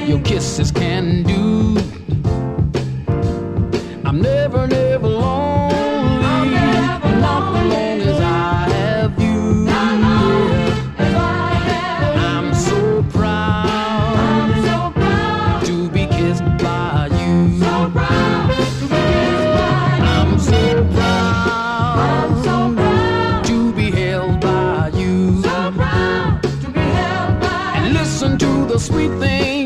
your kisses can do. I'm never, never lonely, not as long as I have you. I'm so proud to be kissed by you. I'm so proud to be held by you. And listen to the sweet thing